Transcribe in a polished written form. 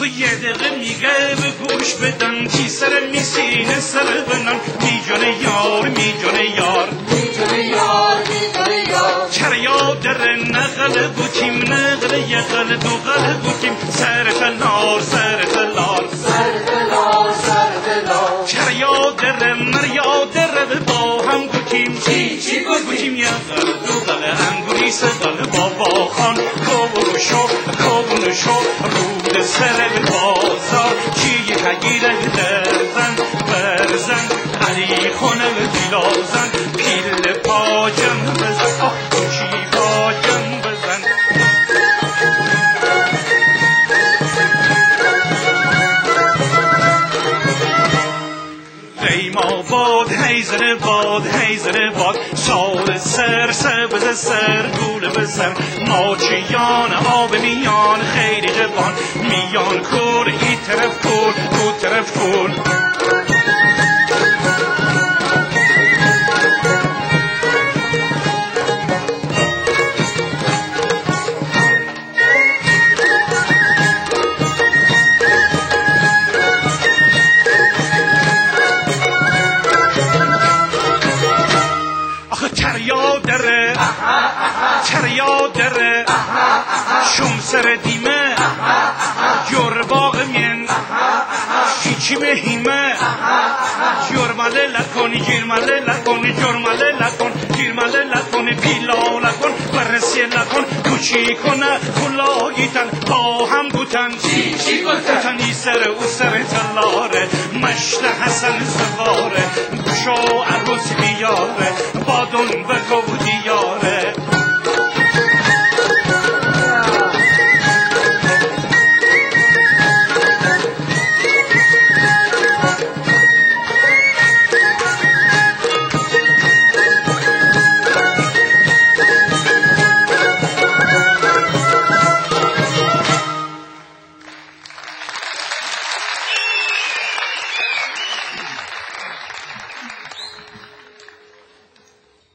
آخه یه دقیقه میگه به گوش بدن کی سر میسینه سر بنن میجونه یار میجونه یار میجونه یار میجونه یار چرا یادر نقل بودیم نقل یقل دو قل بودیم سر خلار سر خلار سر خلار سر خلار چرا یادر مر یادر با هم بودیم چی بودیم یقل دو قل انگوری سقل بابا خان کابونو شو رود سر بازار چی تگیره درزن برزن علی خونه دیلازن پیل پاجم بزن آه چی پاجم بزن قیما باد هیزر باد سال سر سبز سر گول بسر ماچیان آب میان خیلی جوان میان کور ای طرف کور او طرف کور تریا دره شم سر دیمه جور باغ من شیچی مهیمه جرماله لکن جرماله لکن جرماله لکن جرماله لکن پیلا لکن برسی لکن کوچی کنه کلاهیتن با هم بودن چی گفتن ای سر او سر تلاره مشت حسن سواره گوشو عروس بیاره بادون و گودیاره